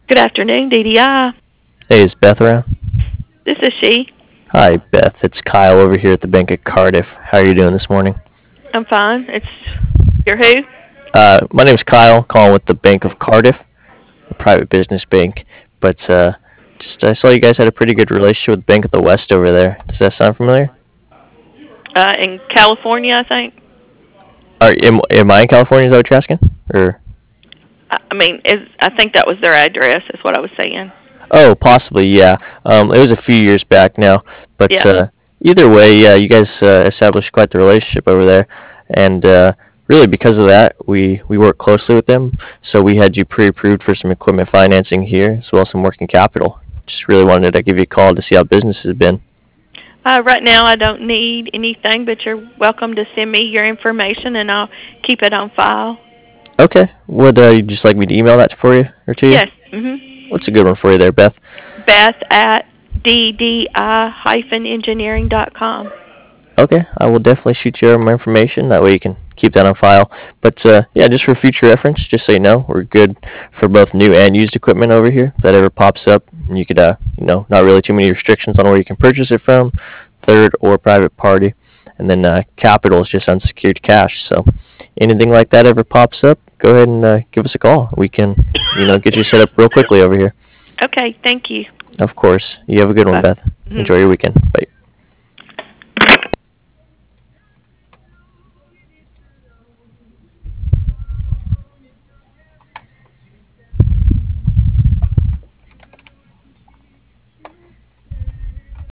Good afternoon, DDI. Hey, is Beth around? This is she. Hi, Beth. It's Kyle over here at the Bank of Cardiff. How are you doing this morning? I'm fine. You're who? My name's Kyle, calling with the Bank of Cardiff, a private business bank. But just I saw you guys had a pretty good relationship with Bank of the West over there. Does that sound familiar? In California, I think. Am I in California? Is that what you're asking? Or I think that was their address. Is what I was saying. oh, possibly, yeah. It was a few years back now, but Yeah. either way, yeah, you guys established quite the relationship over there, and really because of that, we work closely with them. So we had you pre-approved for some equipment financing here, as well as some working capital. Just really wanted to give you a call to see how business has been. Right now, I don't need anything, but you're welcome to send me your information, and I'll keep it on file. Okay, would you just like me to email that for you or to you? Yes. What's a good one for you there, Beth? Beth at ddi-engineering.com. Okay, I will definitely shoot you over my information. That way you can keep that on file. But yeah, just for future reference, just so you know, we're good for both new and used equipment over here. If that ever pops up, and you could, not really too many restrictions on where you can purchase it from, third or private party. And then capital is just unsecured cash. So anything like that ever pops up, go ahead and give us a call. We can, get you set up real quickly over here. Okay. Thank you. Of course. You have a good one, Bye. Beth. Enjoy your weekend. Bye.